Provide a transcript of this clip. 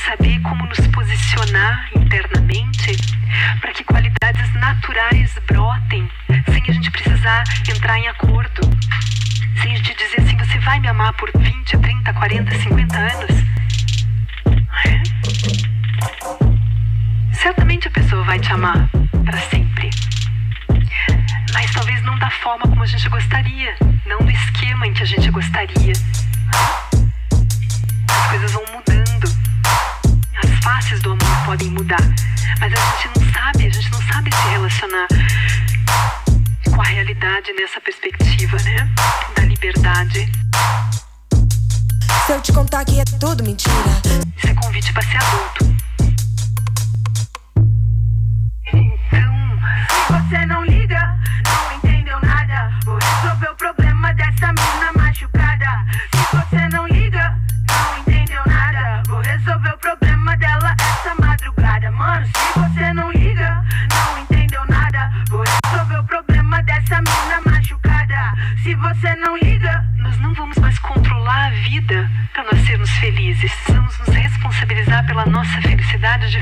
saber como nos posicionar internamente para que qualidades naturais brotem, sem a gente precisar entrar em acordo, sem a gente dizer assim, você vai me amar por 20, 30, 40, 50 anos? Certamente a pessoa vai te amar para sempre, mas talvez não da forma como a gente gostaria, não do esquema em que a gente gostaria. As coisas vão mudando, as faces do amor podem mudar, mas a gente não sabe se relacionar com a realidade nessa perspectiva, né? Da liberdade. Se eu te contar que é tudo mentira, isso é convite para ser adulto. Então, se você não liga, não entendeu nada, vou resolver o problema dessa mina machucada. Se você não liga, não entendeu nada, vou resolver o problema dela essa madrugada. Mano, se você não liga, não entendeu nada, vou resolver o problema dessa mina machucada. Se você não liga, nós não vamos mais controlar a vida para nós sermos felizes. Vamos nos responsabilizar pela nossa felicidade de